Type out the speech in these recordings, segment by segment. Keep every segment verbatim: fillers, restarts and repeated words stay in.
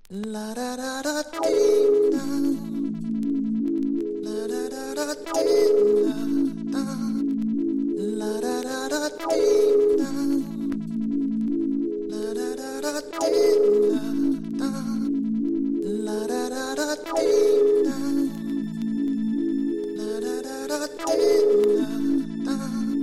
La da da da dee da, la da da da dee da, la da da da dee da, la da da da dee da, la da da da dee da, la da da da dee da.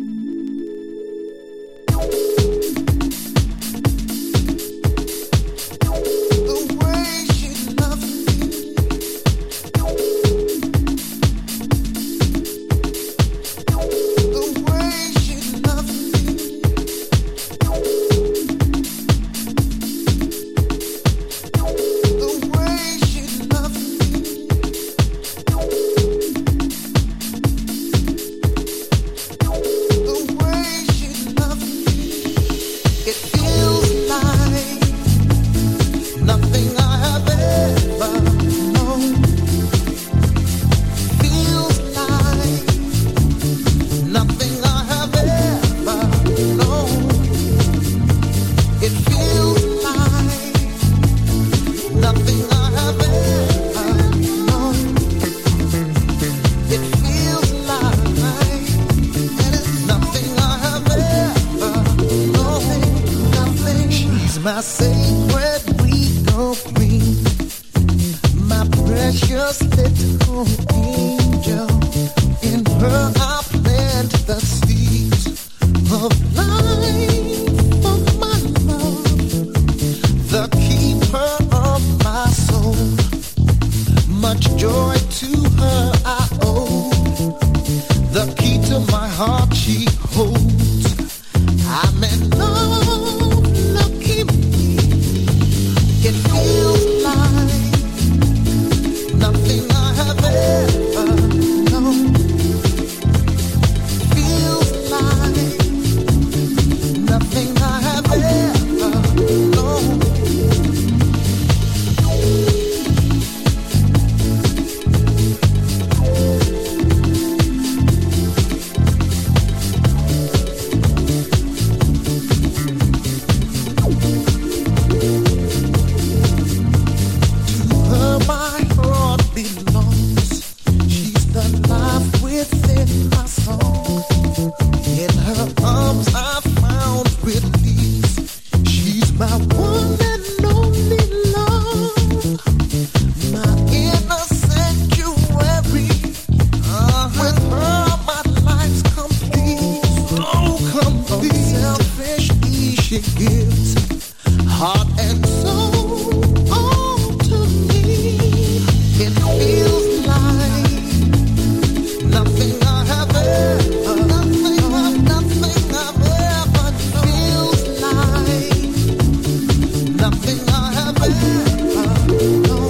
My sacred regal queen, my precious little angel. In her I plant the seeds of life of my love, the keeper of my soul. Much joy to her I owe, the key to my heart she holds. I'm in love. It feels like nothing I have ever known. Feels like nothing I have ever known.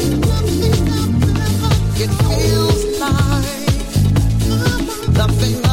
Nothing